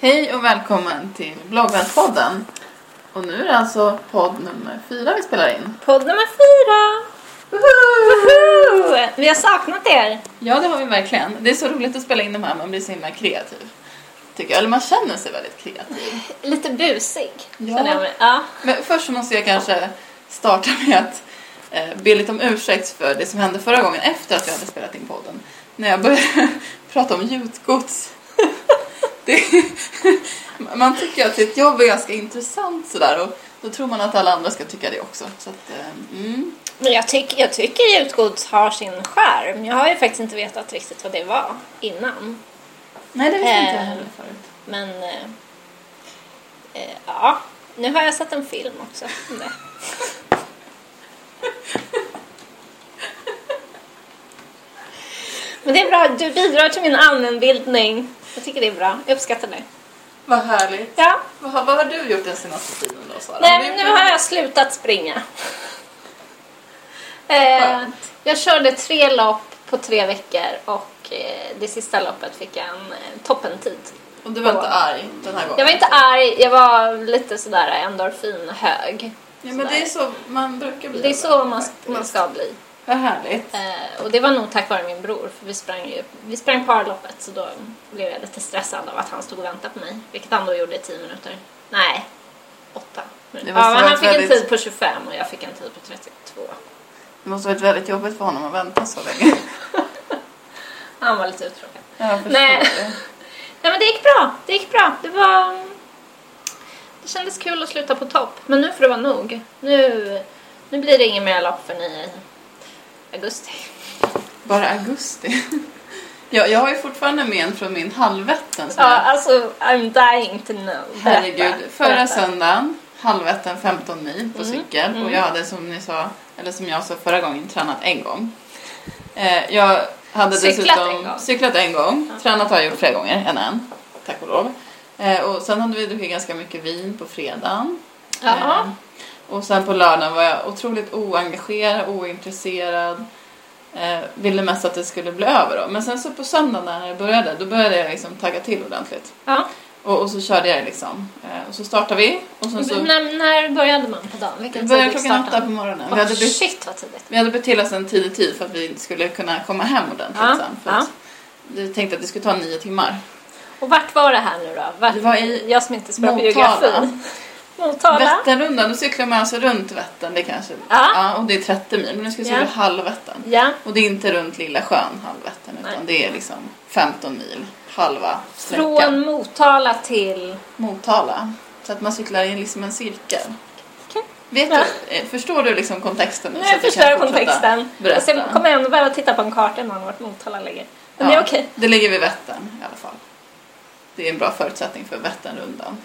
Hej och välkommen till Bloggvänspodden. Och nu är det alltså podd nummer 4 vi spelar in. Podd nummer 4! Woho! Vi har saknat er. Ja, det har vi verkligen. Det är så roligt att spela in de här, man blir så himla kreativ. Tycker jag. Eller man känner sig väldigt kreativ. Lite busig. Ja. Ja. Men först så måste jag kanske starta med att be lite om ursäkt för det som hände förra gången efter att vi hade spelat in podden. När jag började prata om gjutgods. Man tycker att ett jobb är ganska intressant sådär, och då tror man att alla andra ska tycka det också. Så att, Men jag tycker gjutgods har sin skärm. Jag har ju faktiskt inte vetat riktigt vad det var innan. Nej, det visste inte jag heller förut. Men ja, nu har jag sett en film också om det. Men det är bra, du bidrar till min allmänbildning. Jag tycker det är bra, jag uppskattar det. Vad härligt. Ja. Vad har du gjort den senaste tiden då, Sara? Nej, men nu har jag slutat springa. Jag körde 3 lopp på 3 veckor och det sista loppet fick jag en toppentid. Och du var inte arg den här gången? Jag var inte arg, jag var lite sådär endorfinhög. Ja, men det är så man brukar bli. Det är så man ska bli. Vad härligt. Och det var nog tack vare min bror, för vi sprang parloppet, så då blev jag lite stressad av att han stod och väntade på mig, vilket han då gjorde i 10 minuter. Nej, 8 minuter. Ja, men han fick en tid på 25 och jag fick en tid på 32. Det måste varit väldigt jobbigt för honom att vänta så länge. Han var lite uttråkad. Jag förstår Nej. det. Nej, men det gick bra. Det kändes kul att sluta på topp, men nu får det vara nog. Nu blir det ingen mer lopp för i augusti. Bara augusti. Jag har ju fortfarande men från min halvvätten. Ja, alltså I'm dying to know. Herregud, förra söndagen halvvätten 15 mil på cykel. Och jag hade, som ni sa, eller som jag sa förra gången, tränat en gång. Jag hade cyklat en gång. Tränat har jag gjort flera gånger än en. Tack och lov. Och sen hade vi druckit ganska mycket vin på fredagen. Och sen på lördagen var jag otroligt oengagerad, ointresserad. Ville mest att det skulle bli över då. Men sen så på söndagen när det började, då började jag liksom tagga till ordentligt. Ja. Och så körde jag liksom. Och så startade vi. Och så när började man på dagen? Vilken började klockan 8 på morgonen. Shit vad tidigt. Vi hade bytt till oss en tidig tid för att vi skulle kunna komma hem ordentligt sen. För att vi tänkte att det skulle ta 9 timmar. Och vart var det här nu då? Det var i jag som inte spelar biografi. Motala. Vätternrundan, då cyklar man alltså runt Vättern, det kanske. Ja, och det är 30 mil, men nu ska vi cykla halvvättern. Ja. Och det är inte runt Lilla sjön halvvättern, utan det är liksom 15 mil, halva sträckan. Från Motala till Motala. Så att man cyklar i liksom en cirkel. Okay. Förstår du liksom kontexten nu? Nej, jag förstår kontexten. Berätta. Sen kommer jag ändå behöva titta på en karta någon vart Motala ligger. Men det är okej. Det ligger vid Vättern i alla fall. Det är en bra förutsättning för Vätternrundan.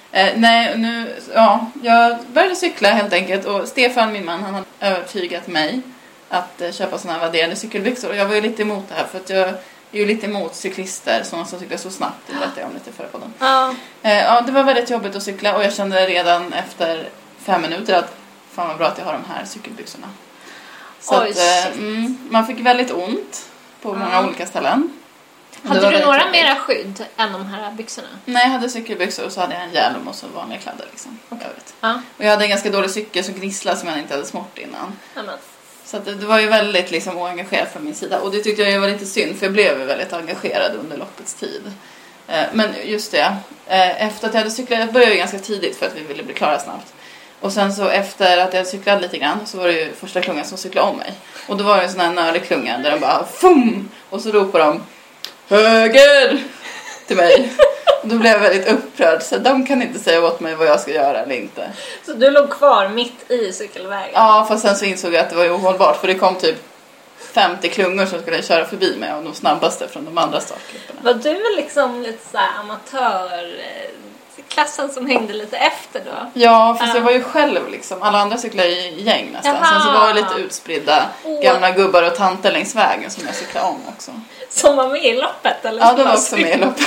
Jag började cykla helt enkelt, och Stefan, min man, han har övertygat mig att köpa såna här vadderade cykelbyxor, och jag var ju lite emot det här för att jag är ju lite emot cyklister som cyklar så snabbt, det berättade jag om lite förra podden. Det var väldigt jobbigt att cykla, och jag kände redan efter 5 minuter att fan vad bra att jag har de här cykelbyxorna. Så att, man fick väldigt ont på många olika ställen. Hade du några mera skydd än de här byxorna? Nej, jag hade cykelbyxor och så hade jag en hjälm och så vanliga kläder liksom. Okay. Och jag hade en ganska dålig cykel som gnisslade som jag inte hade smort innan. Amen. Så att det var ju väldigt liksom oengagerad från min sida. Och det tyckte jag var lite synd, för jag blev väldigt engagerad under loppets tid. Men just det, efter att jag hade cyklat, jag började ganska tidigt för att vi ville bli klara snabbt. Och sen så efter att jag cyklade lite grann så var det ju första klungan som cyklade om mig. Och då var det en sån här nördig klunga där de bara FUM! Och så ropade de höger till mig. Och då blev jag väldigt upprörd, så de kan inte säga åt mig vad jag ska göra eller inte. Så du låg kvar mitt i cykelvägen? Ja, fast sen så insåg jag att det var ohållbart, för det kom typ 50 klungor som skulle köra förbi mig, och de snabbaste från de andra startgrupperna. Var du liksom lite så här amatör klassen som hängde lite efter då? Ja, fast jag var ju själv liksom. Alla andra cyklade i gäng nästan. Jaha. Sen så var det lite utspridda gamla gubbar och tanter längs vägen som jag cyklade om också. Som var med i loppet? Eller ja, de var också med i loppet.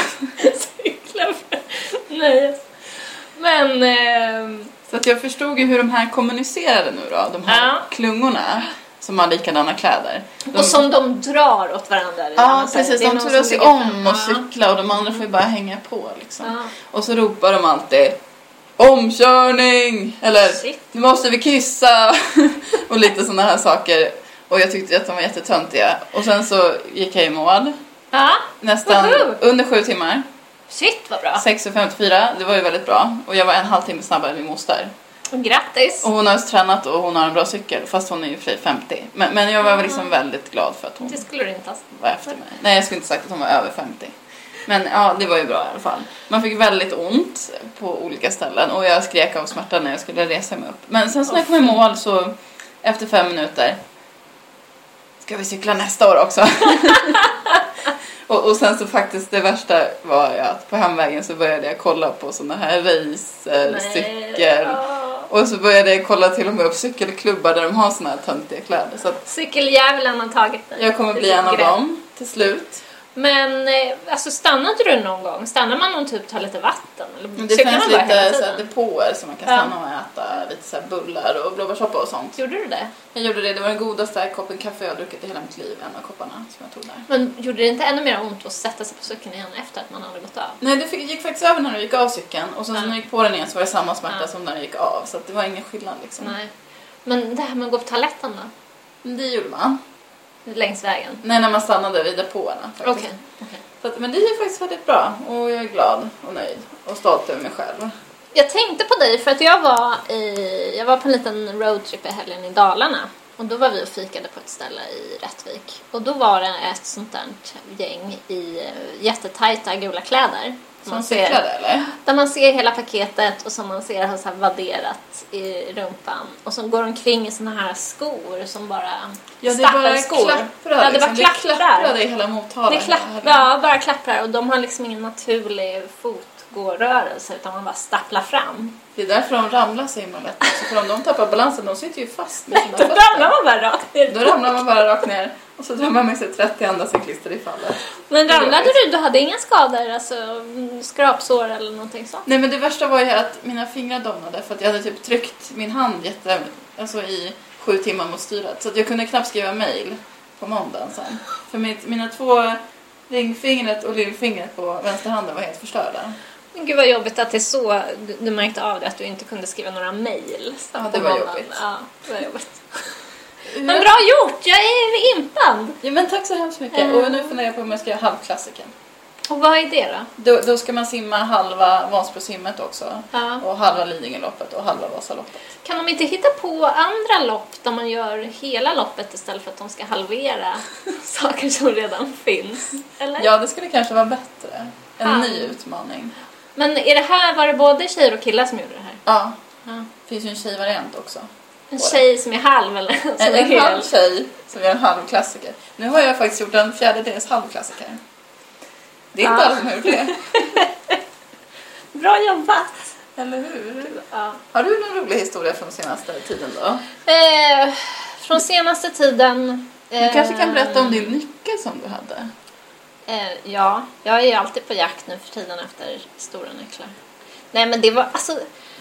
Nej. Men så att jag förstod ju hur de här kommunicerade nu då, de här klungorna. som har likadana kläder. Och som de drar åt varandra. Ja, precis. De turas sig om och cykla och de andra får ju bara hänga på liksom. Ja. Och så ropar de alltid omkörning! Eller nu måste vi kissa! Och lite sådana här saker. Och jag tyckte att de var jättetöntiga. Och sen så gick jag i mål. Ja. Nästan under 7 timmar. Shit, vad bra. 6:54, det var ju väldigt bra. Och jag var 1,5 timme snabbare än min moster. Grattis! Och hon har tränat och hon har en bra cykel. Fast hon är ju 50. Men jag var liksom väldigt glad för att hon det skulle du inte ha var efter mig. Nej, jag skulle inte sagt att hon var över 50. Men ja, det var ju bra i alla fall. Man fick väldigt ont på olika ställen. Och jag skrek av smärta när jag skulle resa mig upp. Men sen så när jag kom i mål så efter 5 minuter ska vi cykla nästa år också. och sen så faktiskt det värsta var ju att på hemvägen så började jag kolla på såna här racer, cykel. Och så började jag kolla till och med upp cykelklubbar där de har såna här töntiga kläder. Så att cykeljävlen har tagit dig. Jag kommer bli en av dem till slut. Men alltså stannade du någon gång? Stannar man någon typ ta lite vatten? Eller det finns lite så här depåer som man kan stanna och äta lite så här bullar och blåbärssoppa och sånt. Gjorde du det? Jag gjorde det. Det var den godaste koppen kaffe jag har druckit i hela mitt liv. En av kopparna som jag tog där. Men gjorde det inte ännu mer ont att sätta sig på cykeln igen efter att man hade gått av? Nej, det gick faktiskt över när du gick av cykeln. Och sen när jag gick på den igen så var det samma smärta som när jag gick av. Så att det var ingen skillnad liksom. Nej. Men det här med att gå på toaletten då? Det gjorde man. Längs vägen? Nej, när man stannade vid depåerna faktiskt. Okej. Så att, men det är faktiskt väldigt bra. Och jag är glad och nöjd. Och stolt över mig själv. Jag tänkte på dig för att jag var på en liten roadtrip i helgen i Dalarna. Och då var vi och fikade på ett ställe i Rättvik. Och då var det ett sånt där gäng i jättetajta gula kläder. Som cyklade eller? Där man ser hela paketet och som man ser har så här vadderat i rumpan. Och så går omkring i såna här skor som bara stapelskor. Ja, det bara klapprar. Det är hela mottagaren. Ja, bara klapprar. Och de har liksom ingen naturlig fotgårörelse utan man bara stapplar fram. Det är därför de ramlar så himla lätt. För om de tappar balansen, de sitter ju fast med sina fötter. Då ramlar man bara rakt ner. Då ramlar man bara rakt ner. Och så drar man med sig 30 andra cyklister i fallet. Men ramlade du? Du hade inga skador? Alltså skrapsår eller någonting sånt? Nej, men det värsta var ju att mina fingrar domnade. För att jag hade typ tryckt min hand i 7 timmar mot styret. Så att jag kunde knappt skriva mejl på måndagen sen. För mina 2 ringfingret och lillfingret på vänsterhanden var helt förstörda. Gud vad jobbigt att det är så. Du märkte av det att du inte kunde skriva några mejl. Ja, det var jobbigt. Ja, det var jobbigt. Men bra gjort, jag är impad. Ja, men tack så hemskt mycket. Och nu funderar jag på om jag ska göra halvklassiken. Och vad är det då? Då ska man simma halva Vansbrosimmet också. Ja. Och halva Lidingöloppet och halva Vasaloppet. Kan de inte hitta på andra lopp där man gör hela loppet istället för att de ska halvera saker som redan finns? Eller? Ja, det skulle kanske vara bättre. En ny utmaning. Men var det både tjejer och killar som gjorde det här? Ja. Det finns ju en tjejvariant också. En tjej som är halv eller? En halv tjej som är en halvklassiker. Nu har jag faktiskt gjort en 4/4 halvklassiker. Det är inte alla som har gjort det. Bra jobbat! Eller hur? Ja. Har du någon rolig historia från senaste tiden då? Från senaste tiden... Du kanske kan berätta om din nyckel som du hade. Ja, jag är ju alltid på jakt nu för tiden efter stora nycklar. Nej, men det var alltså...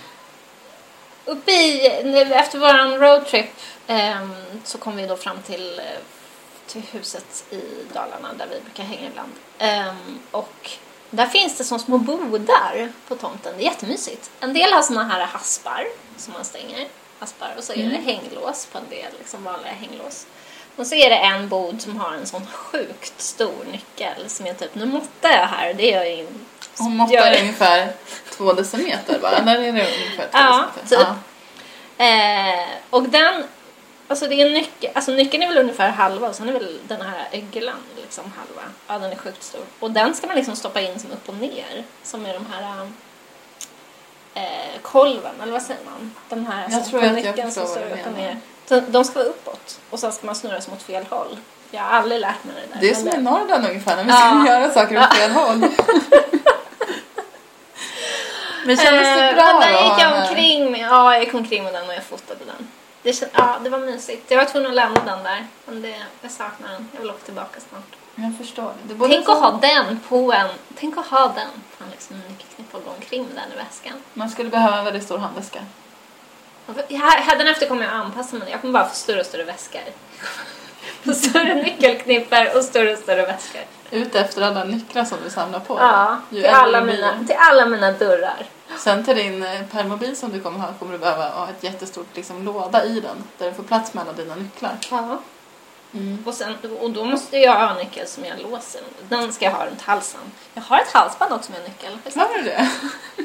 Efter våran roadtrip så kom vi då fram till huset i Dalarna där vi brukar hänga ibland. Och där finns det som små bodar på tomten. Det är jättemysigt. En del har såna här haspar som man stänger. Haspar, och så är det hänglås på en del, liksom vanliga hänglås. Och så är det en bod som har en sån sjukt stor nyckel som jag typ, nu måttar jag här. Det gör jag hon måttar ungefär 2 decimeter bara. Där är det ungefär 2 decimeter. Typ. Ja. Och den, alltså det är en nyckel, alltså nyckeln är väl ungefär halva och sen är väl den här öglan liksom halva. Ja, den är sjukt stor. Och den ska man liksom stoppa in som upp och ner. Som är de här kolven, eller vad säger man? Den här jag tror att nyckeln som står upp och ner. De ska vara uppåt och sen ska man snurra sig mot fel håll. Jag har aldrig lärt mig det där. Det är som i Norrland ungefär när vi ska göra saker åt fel håll. Men kändes det bra då? Den gick jag omkring med. Ja, jag gick omkring med den och jag fotade den. Det var mysigt. Jag var tvungen att lämna den där. Men jag saknar den. Jag vill åka tillbaka snart. Jag förstår det. Tänk att ha den på en. Tänk att ha den. Fan, liksom en nyckelknipp och gå omkring med den i väskan. Man skulle behöva en väldigt stor handväska. Hädanefter kommer jag anpassa mig. Jag kommer bara få större och större väskor. Få större nyckelknippar och större väskor. Ut efter alla nycklar som du samlar på. Ja, till alla mina dörrar. Sen till din permobil som du kommer ha kommer du behöva ha ett jättestort liksom, låda i den. Där du får plats med alla dina nycklar. Ja. Och då måste jag ha en nyckel som jag låser. Den ska jag ha runt halsen. Jag har ett halsband också med en nyckel. Har du det?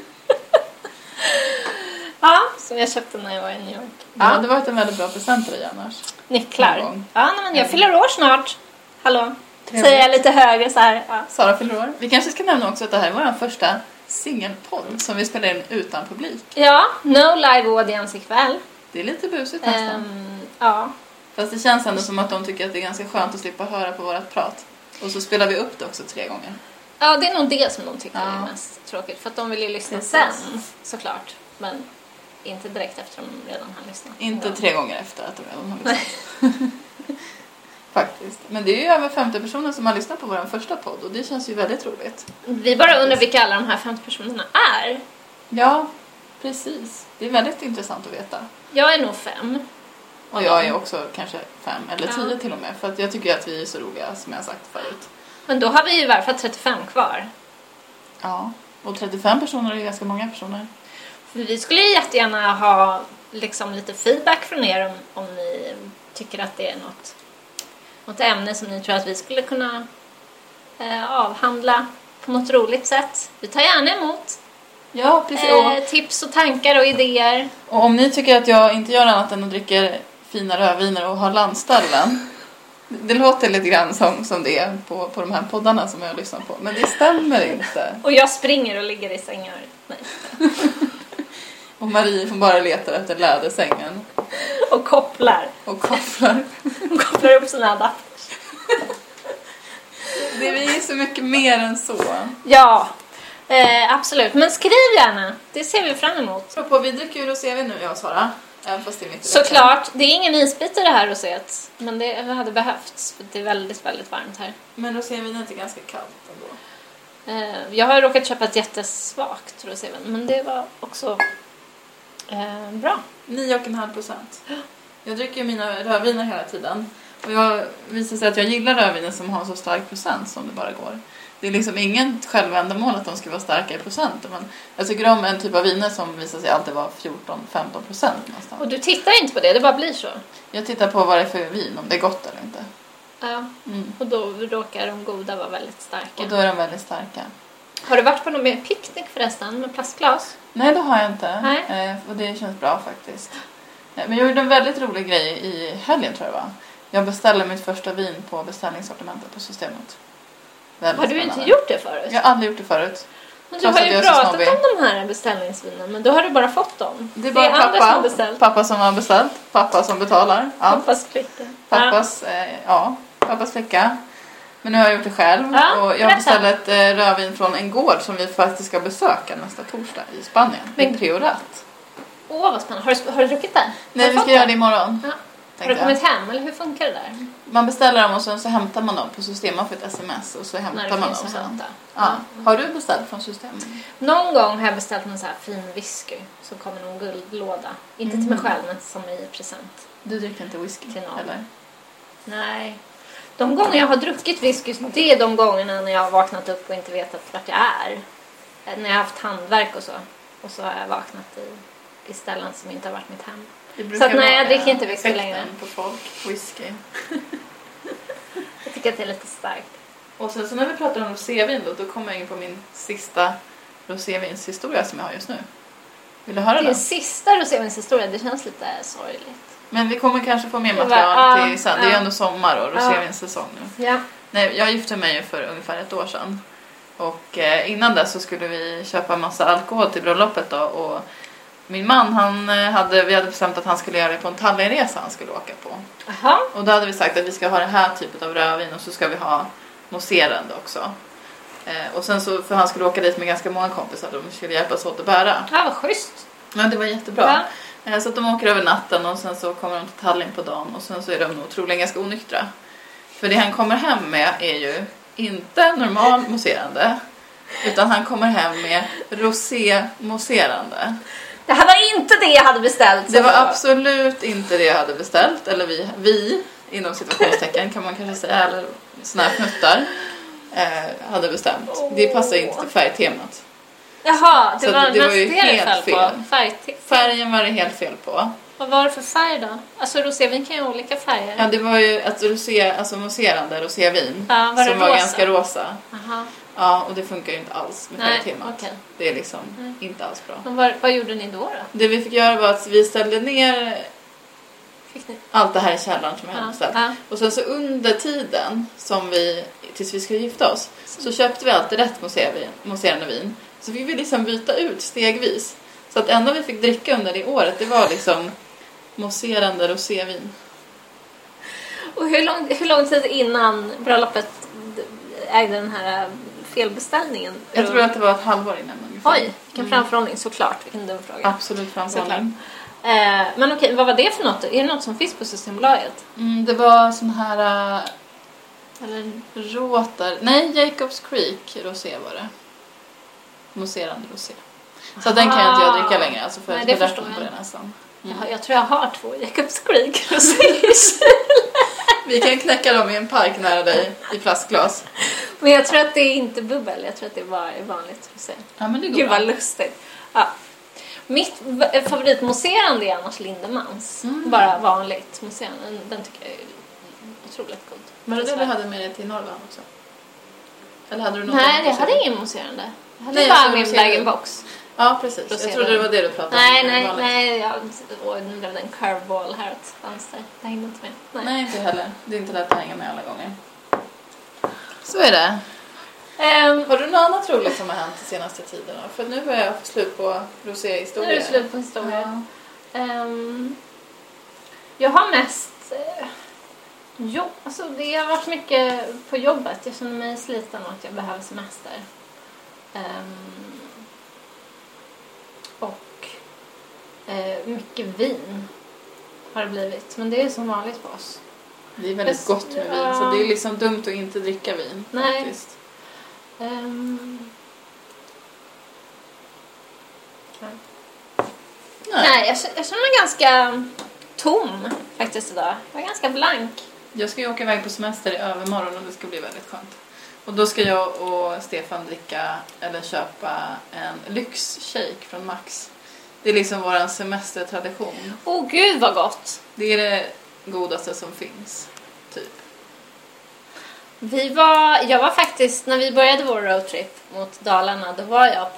Ja, som jag köpte när jag var i New York. Det hade varit en väldigt bra present till dig annars. Nycklar. Ja, men jag fyller år snart. Hallå. Säger jag lite högre så här. Ja. Sara fyller år. Vi kanske ska nämna också att det här var vår första singelpodd som vi spelar in utan publik. Ja, no live audience ikväll. Det är lite busigt nästan. Ja. Fast det känns ändå som att de tycker att det är ganska skönt att slippa höra på vårat prat. Och så spelar vi upp det också 3 gånger. Ja, det är nog det som de tycker är mest tråkigt. För att de vill ju lyssna sen, såklart. Men inte direkt efter de redan har lyssnat. Inte 3 gånger efter att de redan har lyssnat. Faktiskt. Men det är ju över 50 personer som har lyssnat på vår första podd. Och det känns ju väldigt roligt. Vi bara undrar vilka alla de här 50 personerna är. Ja, precis. Det är väldigt intressant att veta. Jag är nog 5. Och jag är också kanske 5 eller 10 till och med. För att jag tycker att vi är så roliga som jag sagt förut. Men då har vi ju i varje fall 35 kvar. Ja, och 35 personer är ju ganska många personer. För vi skulle ju jättegärna ha liksom lite feedback från er om ni tycker att det är något ämne som ni tror att vi skulle kunna avhandla på något roligt sätt. Vi tar gärna emot tips och tankar och idéer. Och om ni tycker att jag inte gör annat än att dricka fina rödviner och har landställen. Det låter lite grann som det är på de här poddarna som jag lyssnar på. Men det stämmer inte. Och jag springer och ligger i sängar. Nej. Och Marie får bara leta efter lädersängen. Och kopplar. Och kopplar upp sina adapters. Det är så mycket mer än så. Ja, absolut. Men skriv gärna. Det ser vi fram emot. Vi dricker ju rosévin nu, jag och Sara. Även fast det är mitt i såklart. Det är ingen isbit i det här roséet. Men det hade behövts. För det är väldigt, väldigt varmt här. Men rosévinet är ganska kallt ändå. Jag har råkat köpa ett jättesvagt rosévin. Men det var också bra. 9,5%. Jag dricker ju mina rödviner hela tiden. Och jag visar sig att jag gillar rödviner som har så stark procent som det bara går. Det är liksom ingen självändamål att de ska vara starka i procent. Men jag tycker om en typ av viner som visar sig alltid vara 14-15% nästan. Och du tittar inte på det bara blir så? Jag tittar på vad det är för vin, om det är gott eller inte. Ja, och då råkar de goda vara väldigt starka. Och då är de väldigt starka. Har du varit på någon mer picknick förresten med plastglas? Nej, det har jag inte. Och det känns bra faktiskt. Men jag gjorde en väldigt rolig grej i helgen tror jag va. Jag beställde mitt första vin på beställningssortimentet på Systemet. Har du inte gjort det förut? Jag har aldrig gjort det förut. Men du har ju pratat om de här beställningsvinen, men då har du bara fått dem. Det är bara pappa som har beställt. Pappa som betalar. Ja. Pappas flicka. Pappas flicka. Men nu har jag gjort det själv. Och jag beställde ett rödvin från en gård som vi faktiskt ska besöka nästa torsdag i Spanien. I Priorat. Vad spännande. Har du druckit den? Nej, vi ska göra det imorgon. Ja. Har du kommit hem eller hur funkar det där? Man beställer dem och sen så hämtar man dem på System. Man får ett sms och så hämtar man dem sen. Ja. Har du beställt från System? Någon gång har jag beställt en så här fin whisky som kommer i någon guldlåda. Inte till mig själv men som i present. Du dricker inte whisky till någon. Eller? Nej. De gånger jag har druckit whisky, det är de gångerna när jag har vaknat upp och inte vetat vart jag är. När jag har haft handverk och så. Och så har jag vaknat i ställen som inte har varit mitt hem. Så att nej, jag dricker inte whisky längre. På folk, whisky. Jag tycker att det är lite starkt. Och sen så när vi pratar om rosévin då kommer jag in på min sista rosévinshistoria som jag har just nu. Vill du höra den? Din sista rosévinshistoria, det känns lite sorgligt. Men vi kommer kanske få mer material till sen. Det är ju ändå sommar och rosévinssäsong nu. Ja. Nej, jag gifte mig för ungefär 1 år sedan. Och innan dess så skulle vi köpa en massa alkohol till bröllopet då. Och min man, vi hade bestämt att han skulle göra det på en Tallinresa han skulle åka på. Aha. Och då hade vi sagt att vi ska ha den här typen av rödvin och så ska vi ha mousserande också. Och sen så, för han skulle åka dit med ganska många kompisar och de skulle hjälpas åt att bära. Ja, vad schysst. Men det var jättebra. Ja. Så att de åker över natten och sen så kommer de till Tallinn på dagen och sen så är de nog troligen ganska onyktra. För det han kommer hem med är ju inte normal mousserande utan han kommer hem med rosé mousserande. Det här var inte det jag hade beställt. Det var absolut inte det jag hade beställt. Eller vi inom situationstecken kan man kanske säga. Eller såna här knuttar hade bestämt. Det passar inte till färgtemat. Jaha, det var ju helt fel. Färgen var det helt fel på. Vad var det för färg då? Alltså rosévin kan ju ha olika färger. Ja, det var ju ett mousserande rosévin som var ganska rosa. Aha. Ja, och det funkar ju inte alls med färgtemat. Okay. Det är liksom inte alls bra. Men vad gjorde ni då? Det vi fick göra var att vi ställde ner allt det här i källaren som jag hade beställt. Och sen så under tiden tills vi skulle gifta oss så köpte vi alltid rätt mousserande vin. Så fick vi liksom byta ut stegvis. Så att enda vi fick dricka under det året, det var liksom mousserande rosévin. Och hur lång tid innan bröllopet ägde den här felbeställningen? Jag tror att det var ett halvår innan ungefär. Oj, vilken framförhållning, såklart. Vilken dum fråga. Absolut framförhållning. Men okej, vad var det för något? Är det något som finns på Systembolaget? Det var sån här... eller råtar... Nej, Jacobs Creek rosé var det. Mousserande rosé. Så den kan jag inte dricka längre. Alltså för det förstår jag. På det nästan. Jag tror jag har 2 Jacobs Creek rosé. Vi kan knäcka dem i en park nära dig i plastglas. Men jag tror att det är inte bubbel. Jag tror att det bara är vanligt rosé. Ja, men det går Gud bra. Vad lustigt. Ja. Mitt favoritmousserande är annars Lindemans. Bara vanligt mousserande. Den tycker jag är otroligt god. Men det du hade med dig till Norrland också? Eller hade du något? Nej, jag hade ingen mousserande. Jag hade bara min bag-in-box. Ja, precis. Jag trodde det var det du pratade om. Nej. Nu blev det en curveball här åt vänster. Det hängde inte med. Nej, inte heller. Det är inte lätt att hänga med alla gånger. Så är det. Har du något annat roligt som har hänt de senaste tiderna? För nu börjar jag få slut på roséhistorier. Nu är det slut på historier. Ja. Jag har mest... alltså det har varit mycket på jobbet. Jag känner mig sliten och att jag behöver semester. Mycket vin har det blivit. Men det är som vanligt på oss. Det är väldigt gott med vin. Så det är liksom dumt att inte dricka vin. Nej. Faktiskt. Nej, jag känner mig ganska tom faktiskt idag. Jag är ganska blank. Jag ska ju åka iväg på semester i övermorgon och det ska bli väldigt skönt. Och då ska jag och Stefan köpa en lyxshake från Max. Det är liksom våran semestertradition. Åh gud vad gott! Det är det godaste som finns, typ. Jag var faktiskt, när vi började vår roadtrip mot Dalarna, då var jag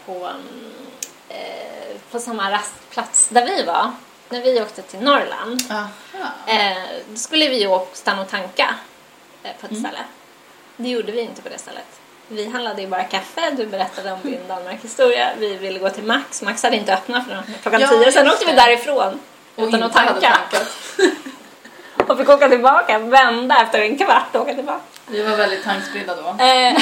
på samma rastplats där vi var. När vi åkte till Norrland. Då skulle vi ju stanna och tanka på ett ställe. Det gjorde vi inte på det stället. Vi handlade ju bara kaffe. Du berättade om din Danmark-historia. Vi ville gå till Max. Max hade inte öppnat för klockan 10. Sen åkte vi därifrån utan att tanka. Och fick åka tillbaka. Vända efter en kvart och åka tillbaka. Vi var väldigt tankspridda då.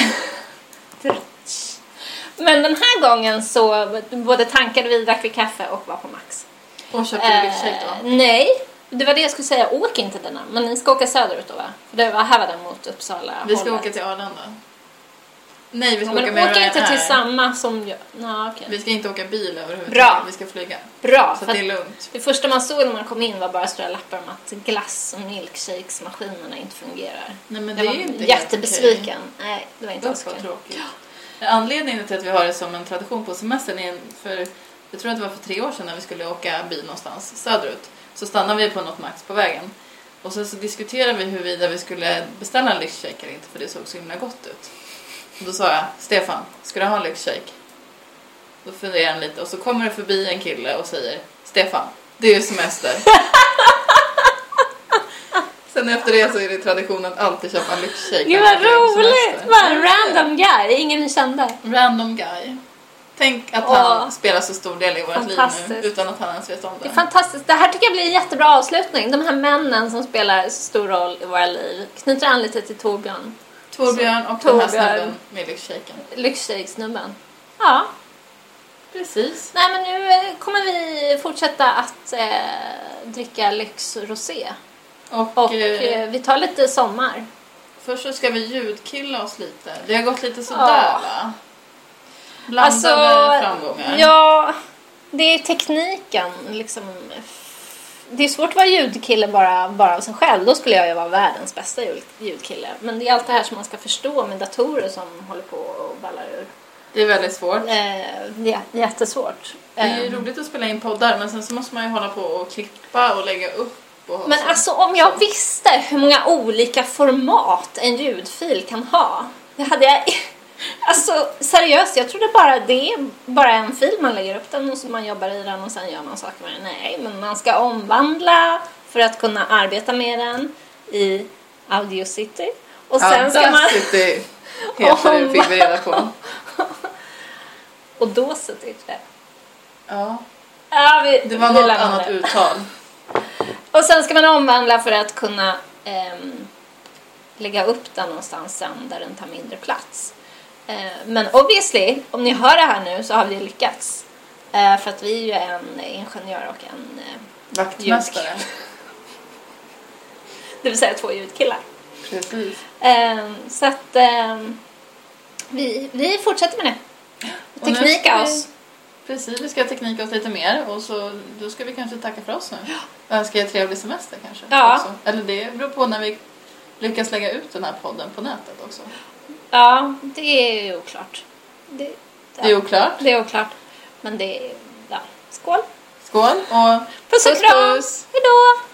Men den här gången så både tankade vi, drack vi kaffe och var på Max. Och köpte du lyxshake då? Nej. Det var det jag skulle säga. Åk inte denna. Men ni ska åka söderut då, va? För det var här var den mot Uppsala. Vi ska åka till Arlanda. Nej, vi ska åka med åka inte till samma som jag. Okay. Vi ska inte åka bil överhuvudtaget. Bra. Vi ska flyga. Bra. Så det är lugnt. Det första man såg när man kom in var bara stora lappar om att glass- och milkshakes-maskinerna inte fungerar. Nej, men det är ju inte jättebesviken. Nej, det var inte så tråkigt. Anledningen till att vi har det som en tradition på semestern är jag tror att det var för 3 år sedan när vi skulle åka bil någonstans söderut. Så stannade vi på något Max på vägen. Och så diskuterade vi huruvida vi skulle beställa en lyxshake eller inte, för det såg så himla gott ut. Och då sa jag, Stefan, ska du ha en lyxshake? Då funderar han lite och så kommer det förbi en kille och säger, Stefan, det är ju semester. Sen efter det så är det traditionen att alltid köpa en lyxshake. Gud vad roligt! Vad random guy, ingen ni kände. Random guy. Tänk att han spelar så stor del i vårt liv nu utan att han ens vet om det. Det är fantastiskt. Det här tycker jag blir en jättebra avslutning. De här männen som spelar så stor roll i våra liv knyter an lite till Torbjörn. Torbjörn och den här snubben med lyxshaken. Lyxshake-snubben. Ja. Precis. Nej, men nu kommer vi fortsätta att dricka lyxrosé. Och vi tar lite sommar. Först så ska vi ljudkilla oss lite. Det har gått lite sådär va? Blandade framgångar. Ja, Det är tekniken liksom. Det är svårt att vara ljudkille bara av sig själv. Då skulle jag ju vara världens bästa ljudkille. Men det är allt det här som man ska förstå med datorer som håller på och ballar ur. Det är väldigt svårt. Det är jättesvårt. Det är ju roligt att spela in poddar, men sen så måste man ju hålla på och klippa och lägga upp. Men så. Alltså om jag visste hur många olika format en ljudfil kan ha. Det hade jag... Alltså seriöst, jag trodde det är bara en fil, man lägger upp den och så man jobbar i den och sen gör man saker med den. Nej, men man ska omvandla för att kunna arbeta med den i Audacity. Och sen ska man... Audacity heter det, fick vi reda på. Och då sitter det. Ja. Det var något annat uttal. Och sen ska man omvandla för att kunna lägga upp den någonstans sen där den tar mindre plats. Men obviously, om ni hör det här nu så har vi lyckats. För att vi är ju en ingenjör och en vaktmästare. Det vill säga 2 ljudkillar. Precis. Så att vi fortsätter med det. Teknika oss. Precis, vi ska teknika oss lite mer. Och så, då ska vi kanske tacka för oss nu. Och önska er trevlig semester kanske. Ja. Också. Eller det beror på när vi lyckas lägga ut den här podden på nätet också. Ja, det är ju oklart. Det är oklart? Det är oklart. Men det är... Ja. Skål! Skål och puss och kram! Hejdå!